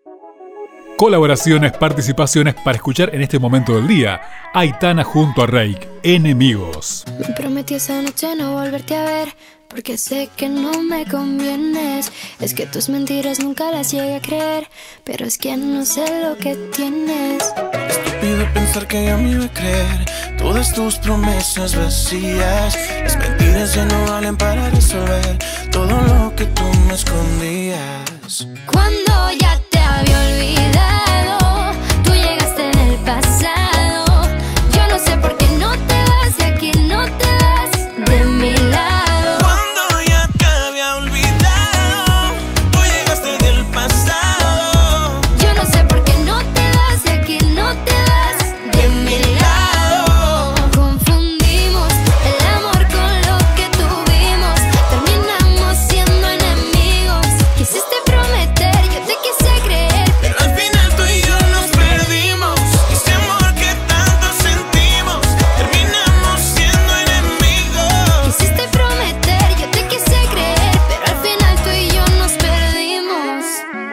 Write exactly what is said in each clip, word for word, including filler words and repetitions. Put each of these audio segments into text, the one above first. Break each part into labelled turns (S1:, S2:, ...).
S1: Colaboraciones, participaciones para escuchar en este momento del día. Aitana junto a Reik, Enemigos.
S2: Me prometí esa noche no volverte a ver, porque sé que no me convienes. Es que tus mentiras nunca las llegué a creer, pero es que no sé lo que tienes.
S3: Estúpido pensar que yo me iba a creer todas tus promesas vacías. Las mentiras ya no valen para resolver todo lo que tú me escondías.
S2: Cuando ya te había olvidado, tú llegaste en el pasado. Yo no sé por qué no te vas de aquí, no te vas de mi lado.
S3: Cuando ya te había olvidado, tú llegaste del pasado.
S2: Yo no sé por qué no te vas de aquí, no te vas de mi lado. Confundimos el amor con lo que tuvimos, terminamos siendo enemigos. Quisiste prometer, yo te quise creer,
S3: pero al final tú y yo nos perdimos. Ese amor que tanto sentimos, terminamos siendo enemigos.
S2: quisiste prometer, yo te quise creer, pero al final tú y yo nos perdimos.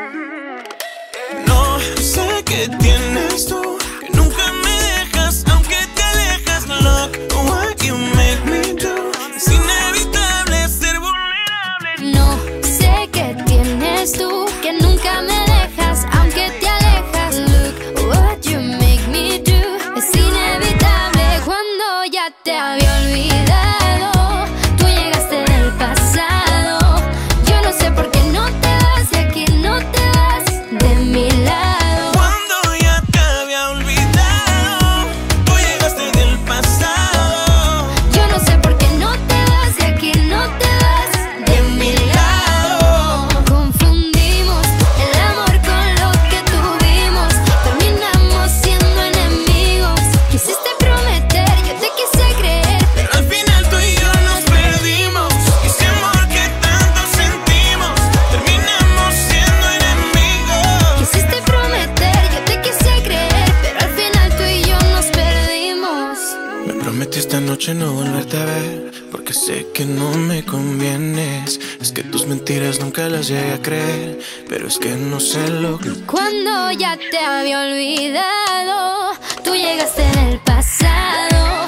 S3: No sé qué tienes tú, que nunca me dejas, aunque te alejas. Look what you make me do. Es inevitable ser vulnerable.
S2: No sé qué tienes tú, que nunca me dejas, aunque te alejas. Look what you make me do. Es inevitable. Cuando ya te había olvidado, tú llegaste del pasado. Yo no sé por qué no te vas de aquí, no te vas de mi lado.
S3: Cuando ya te había olvidado, tú llegaste del pasado.
S2: Yo no sé por qué no te vas de aquí, no te vas de mi lado. Confundimos el amor con lo que tuvimos, terminamos siendo enemigos. Quisiste prometer, yo te quise creer,
S3: Pero al final tú y yo nos perdimos. Ese amor que tanto sentimos, terminamos siendo enemigos.
S2: quisiste prometer, yo te quise creer, pero al final tú y yo nos perdimos.
S3: Me prometí esta noche no volverte a ver, porque sé que no me convienes. Es que tus mentiras nunca las llegué a creer, pero es que no sé lo que...
S2: Cuando ya te había olvidado, tú llegaste en el pasado.